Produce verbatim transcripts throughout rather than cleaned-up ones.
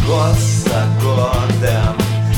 Год за годом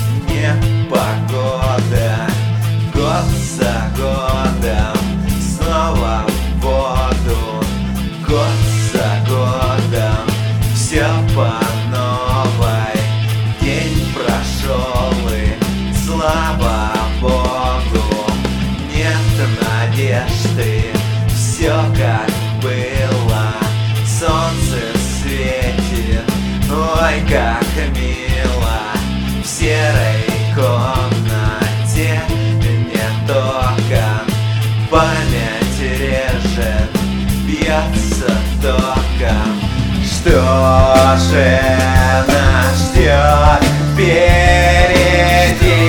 непогода, год за годом снова в воду, год за годом все по новой. День прошел и слава Богу, нет надежды, все как было. Солнце светит, ой, как мило. В серой комнате нет окон, память режет, бьется током. Что же нас ждет впереди?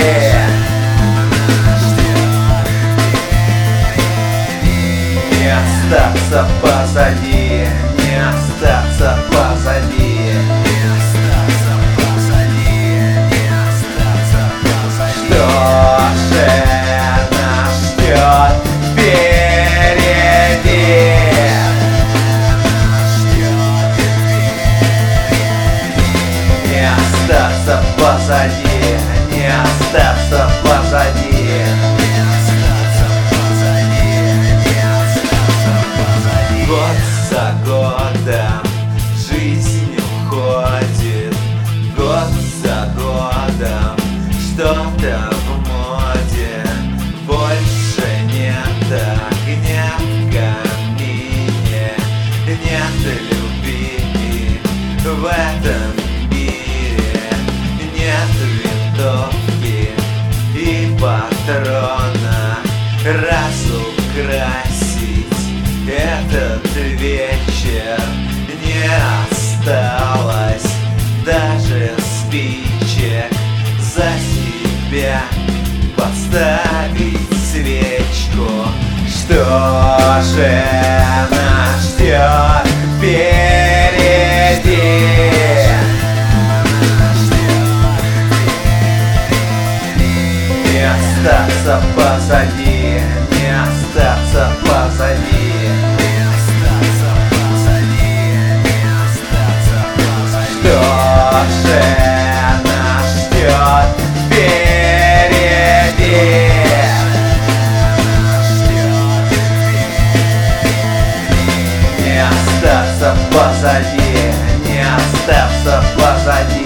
Не остаться позади, не остаться позади. Что же нас ждет впереди? Не остаться позади, не остаться позади. Год за годом жизнь уходит, год за годом что-то в моде. Больше нет огня в камине, нет любви в этом мире, нет винтовки и патрона. Разукрасить этот вечер не осталось даже спичек. За себя поставить свечку. Что же нас ждет впереди? Не остаться позади, не остаться позади. Что же нас ждет впереди? Не остаться позади, не остаться позади.